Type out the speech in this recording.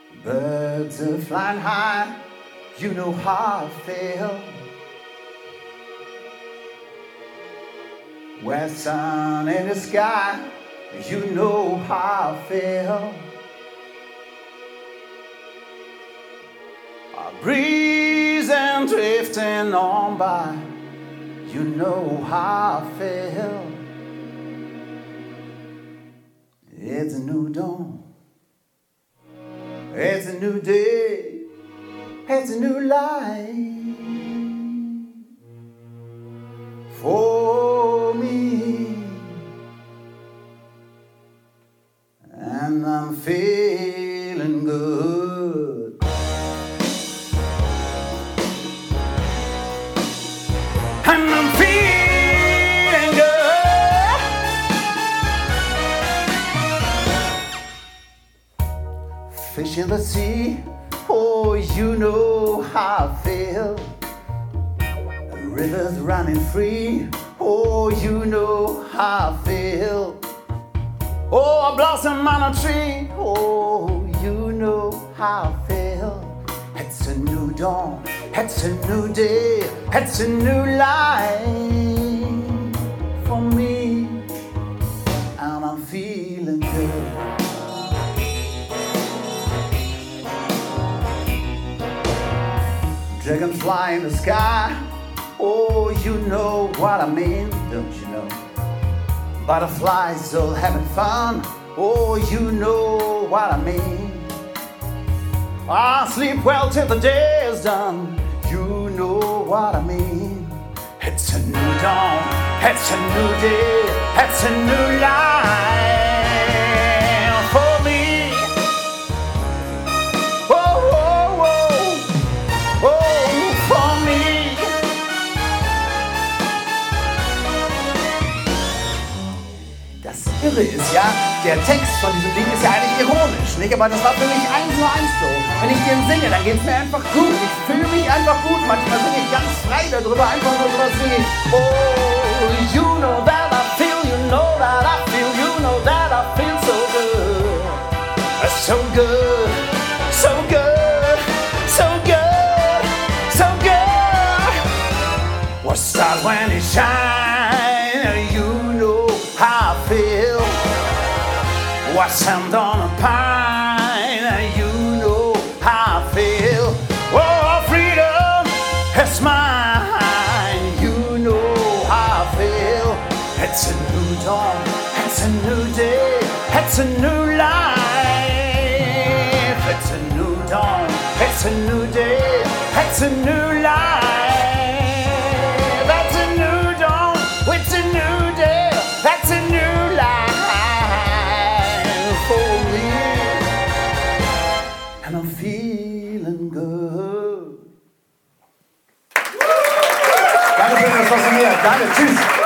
Birds are flying high, you know how I feel. Where sun in the sky, you know how I feel. A breeze and drifting on by, you know how I feel. It's a new dawn, it's a new day, it's a new life for me, and I'm feeling good. And I'm feeling good. Fish in the sea, oh, you know how I feel. Rivers running free, oh, you know how I feel. Oh, a blossom on a tree, oh, you know how I feel. It's a new dawn, it's a new day, it's a new life for me, and I'm feeling good. Dragonfly in the sky, oh, you know what I mean, don't you know? Butterflies all having fun, oh, you know what I mean. I sleep well till the day is done, you know what I mean. It's a new dawn, it's a new day, it's a new life for me. Oh, oh, oh, oh, for me. Das Irre ist ja, der Text von diesem Lied ist ja eigentlich ironisch, nicht? Aber das war für mich 1:1 so. Wenn ich den singe, dann geht's mir einfach gut. Ich fühle mich einfach gut. Manchmal singe ich ganz frei darüber, einfach nur drüber singe. Oh, you know that I feel, you know that I feel, you know that I feel so good. So good, so good, so good, so good. What stars when it shines, you know how I feel. What's sand on a pine, you know how I feel. Oh, freedom is mine, you know how I feel. It's a new dawn, it's a new day, it's a new life. It's a new dawn, it's a new day, it's a new life. That's a new dawn, it's a new day, that's a new life for me. And I'm feeling good. Danke schön, das war von mir. Danke, tschüss.